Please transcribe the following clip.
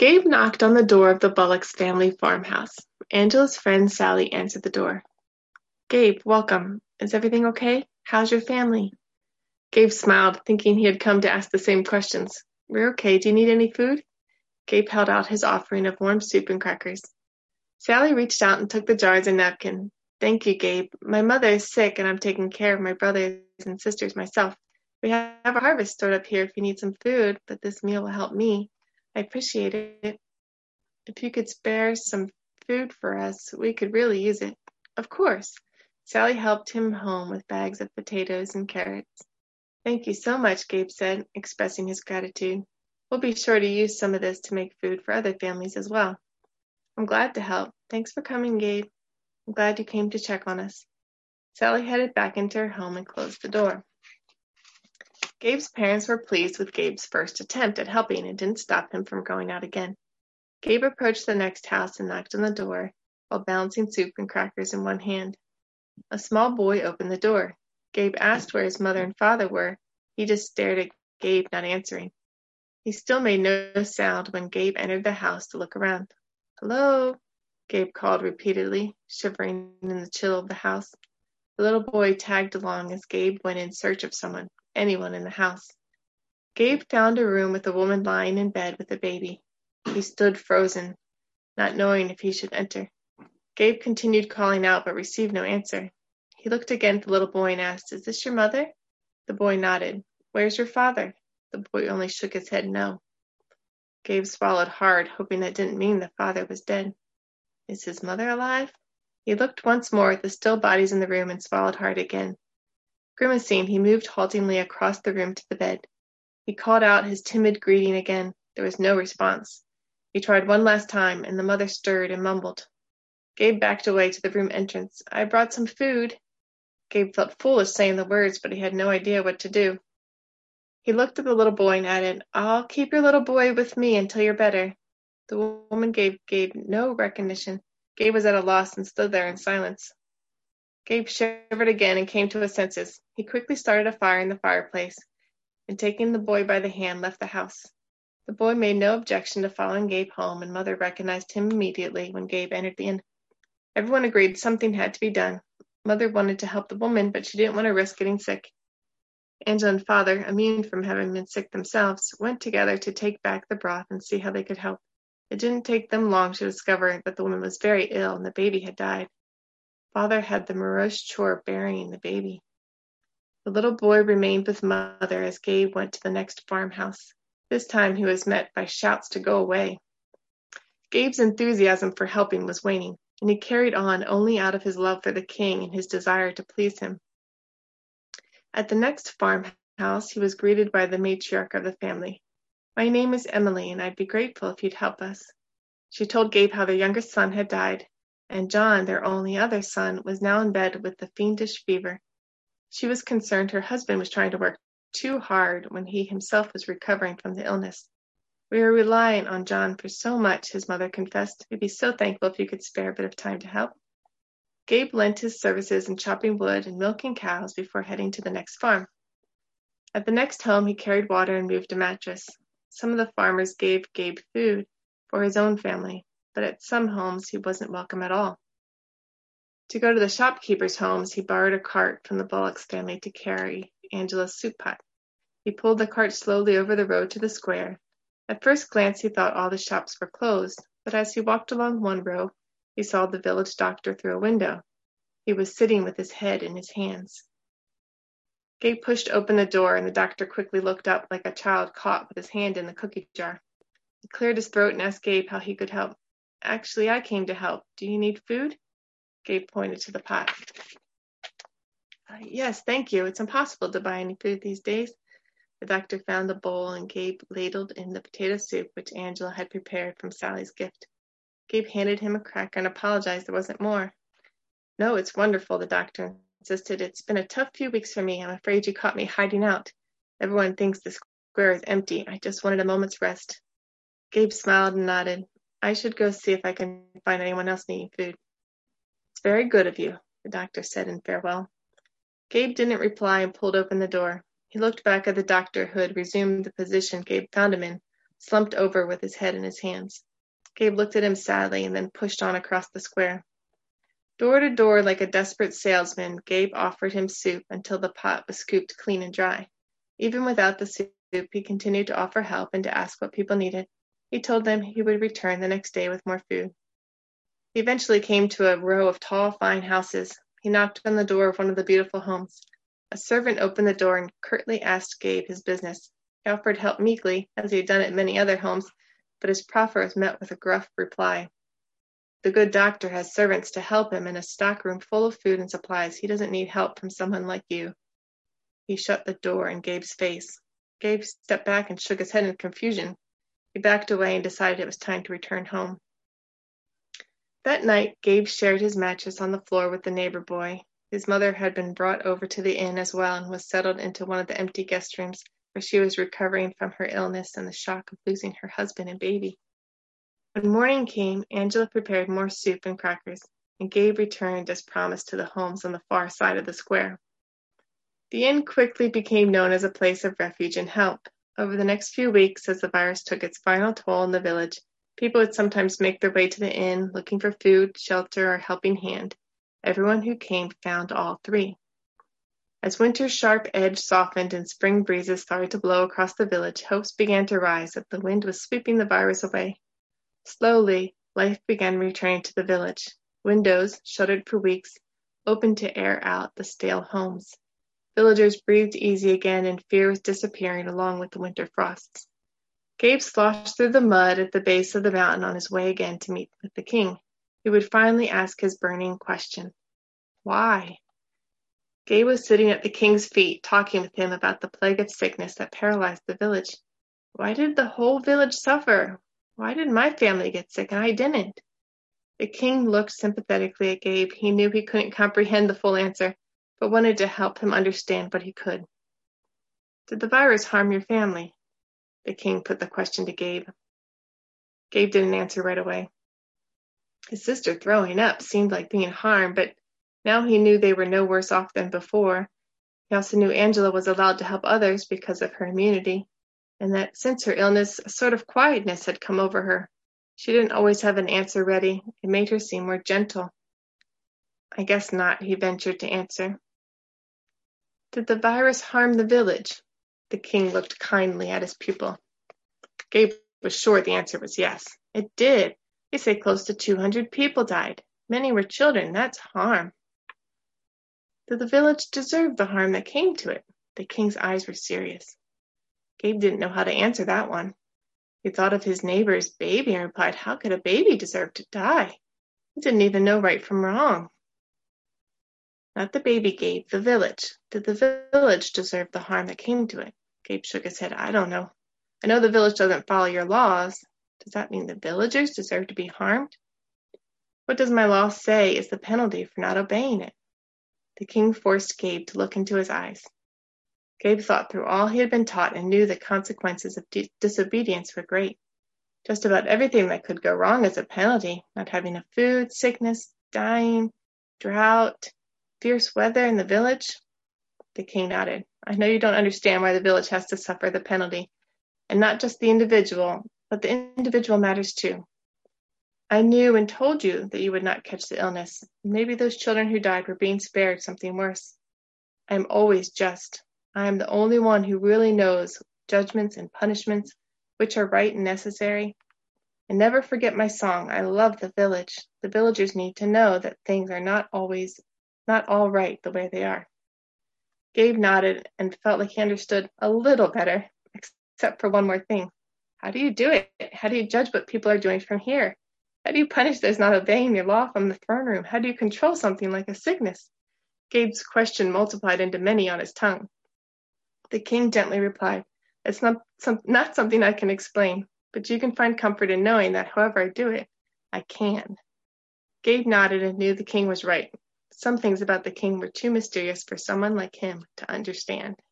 Gabe knocked on the door of the Bullocks family farmhouse. Angela's friend Sally answered the door. Gabe, welcome. Is everything okay? How's your family? Gabe smiled, thinking he had come to ask the same questions. We're okay. Do you need any food? Gabe held out his offering of warm soup and crackers. Sally reached out and took the jars and napkin. Thank you, Gabe. My mother is sick and I'm taking care of my brothers and sisters myself. We have a harvest stored up here if you need some food, but this meal will help me. I appreciate it. If you could spare some food for us, we could really use it. Of course. Sally helped him home with bags of potatoes and carrots. Thank you so much, Gabe said, expressing his gratitude. We'll be sure to use some of this to make food for other families as well. I'm glad to help. Thanks for coming, Gabe. I'm glad you came to check on us. Sally headed back into her home and closed the door. Gabe's parents were pleased with Gabe's first attempt at helping and didn't stop him from going out again. Gabe approached the next house and knocked on the door while balancing soup and crackers in one hand. A small boy opened the door. Gabe asked where his mother and father were. He just stared at Gabe, not answering. He still made no sound when Gabe entered the house to look around. Hello, Gabe called repeatedly, shivering in the chill of the house. The little boy tagged along as Gabe went in search of someone, anyone in the house. Gabe found a room with a woman lying in bed with a baby. He stood frozen, not knowing if he should enter. Gabe continued calling out but received no answer. He looked again at the little boy and asked, Is this your mother? The boy nodded. Where's your father? The boy only shook his head no. Gabe swallowed hard, hoping that didn't mean the father was dead. Is his mother alive? He looked once more at the still bodies in the room and swallowed hard again. Grimacing, he moved haltingly across the room to the bed. He called out his timid greeting again. There was no response. He tried one last time, and the mother stirred and mumbled. Gabe backed away to the room entrance. I brought some food. Gabe felt foolish saying the words, but he had no idea what to do. He looked at the little boy and added, I'll keep your little boy with me until you're better. The woman gave Gabe no recognition. Gabe was at a loss and stood there in silence. Gabe shivered again and came to his senses. He quickly started a fire in the fireplace, and taking the boy by the hand, left the house. The boy made no objection to following Gabe home, and Mother recognized him immediately when Gabe entered the inn. Everyone agreed something had to be done. Mother wanted to help the woman, but she didn't want to risk getting sick. Angela and Father, immune from having been sick themselves, went together to take back the broth and see how they could help. It didn't take them long to discover that the woman was very ill and the baby had died. Father had the morose chore of burying the baby. The little boy remained with Mother as Gabe went to the next farmhouse. This time he was met by shouts to go away. Gabe's enthusiasm for helping was waning, and he carried on only out of his love for the king and his desire to please him. At the next farmhouse, he was greeted by the matriarch of the family. My name is Emily, and I'd be grateful if you'd help us. She told Gabe how their youngest son had died, and John, their only other son, was now in bed with the fiendish fever. She was concerned her husband was trying to work too hard when he himself was recovering from the illness. We are relying on John for so much, his mother confessed. We'd be so thankful if you could spare a bit of time to help. Gabe lent his services in chopping wood and milking cows before heading to the next farm. At the next home, he carried water and moved a mattress. Some of the farmers gave Gabe food for his own family, but at some homes he wasn't welcome at all. To go to the shopkeepers' homes, he borrowed a cart from the Bullocks family to carry Angela's soup pot. He pulled the cart slowly over the road to the square. At first glance, he thought all the shops were closed, but as he walked along one row, he saw the village doctor through a window. He was sitting with his head in his hands. Gabe pushed open the door, and the doctor quickly looked up like a child caught with his hand in the cookie jar. He cleared his throat and asked Gabe how he could help. Actually, I came to help. Do you need food? Gabe pointed to the pot. Yes, thank you. It's impossible to buy any food these days. The doctor found the bowl, and Gabe ladled in the potato soup which Angela had prepared from Sally's gift. Gabe handed him a cracker and apologized there wasn't more. No, it's wonderful, the doctor insisted. It's been a tough few weeks for me. I'm afraid you caught me hiding out. Everyone thinks the square is empty. I just wanted a moment's rest. Gabe smiled and nodded. I should go see if I can find anyone else needing food. It's very good of you, the doctor said in farewell. Gabe didn't reply and pulled open the door. He looked back at the doctor who had resumed the position Gabe found him in, slumped over with his head in his hands. Gabe looked at him sadly and then pushed on across the square. Door to door, like a desperate salesman, Gabe offered him soup until the pot was scooped clean and dry. Even without the soup, he continued to offer help and to ask what people needed. He told them he would return the next day with more food. He eventually came to a row of tall, fine houses. He knocked on the door of one of the beautiful homes. A servant opened the door and curtly asked Gabe his business. He offered help meekly, as he had done at many other homes, but his proffer was met with a gruff reply. The good doctor has servants to help him and a stockroom full of food and supplies. He doesn't need help from someone like you. He shut the door in Gabe's face. Gabe stepped back and shook his head in confusion. He backed away and decided it was time to return home. That night, Gabe shared his mattress on the floor with the neighbor boy. His mother had been brought over to the inn as well and was settled into one of the empty guest rooms where she was recovering from her illness and the shock of losing her husband and baby. When morning came, Angela prepared more soup and crackers, and Gabe returned as promised to the homes on the far side of the square. The inn quickly became known as a place of refuge and help. Over the next few weeks, as the virus took its final toll in the village, people would sometimes make their way to the inn looking for food, shelter, or a helping hand. Everyone who came found all three. As winter's sharp edge softened and spring breezes started to blow across the village, hopes began to rise that the wind was sweeping the virus away. Slowly, life began returning to the village. Windows, shuttered for weeks, opened to air out the stale homes. Villagers breathed easy again, and fear was disappearing along with the winter frosts. Gabe sloshed through the mud at the base of the mountain on his way again to meet with the king. He would finally ask his burning question. Why? Gabe was sitting at the king's feet, talking with him about the plague of sickness that paralyzed the village. Why did the whole village suffer? Why did my family get sick and I didn't? The king looked sympathetically at Gabe. He knew he couldn't comprehend the full answer, but wanted to help him understand what he could. Did the virus harm your family? The king put the question to Gabe. Gabe didn't answer right away. His sister throwing up seemed like being harmed, but now he knew they were no worse off than before. He also knew Angela was allowed to help others because of her immunity, and that since her illness, a sort of quietness had come over her. She didn't always have an answer ready. It made her seem more gentle. I guess not, he ventured to answer. Did the virus harm the village? The king looked kindly at his pupil. Gabe was sure the answer was yes. It did. They say close to 200 people died. Many were children. That's harm. Did the village deserve the harm that came to it? The king's eyes were serious. Gabe didn't know how to answer that one. He thought of his neighbor's baby and replied, how could a baby deserve to die? He didn't even know right from wrong. Not the baby, Gabe, the village. Did the village deserve the harm that came to it? Gabe shook his head. I don't know. I know the village doesn't follow your laws. Does that mean the villagers deserve to be harmed? What does my law say is the penalty for not obeying it? The king forced Gabe to look into his eyes. Gabe thought through all he had been taught and knew the consequences of disobedience were great. Just about everything that could go wrong is a penalty. Not having enough food, sickness, dying, drought, fierce weather in the village. The king nodded. I know you don't understand why the village has to suffer the penalty. And not just the individual, but the individual matters too. I knew and told you that you would not catch the illness. Maybe those children who died were being spared something worse. I am always just. I am the only one who really knows judgments and punishments, which are right and necessary. And never forget my song. I love the village. The villagers need to know that things are not all right the way they are. Gabe nodded and felt like he understood a little better, except for one more thing. How do you do it? How do you judge what people are doing from here? How do you punish those not obeying your law from the throne room? How do you control something like a sickness? Gabe's question multiplied into many on his tongue. The king gently replied, It's not something I can explain, but you can find comfort in knowing that however I do it, I can. Gabe nodded and knew the king was right. Some things about the king were too mysterious for someone like him to understand.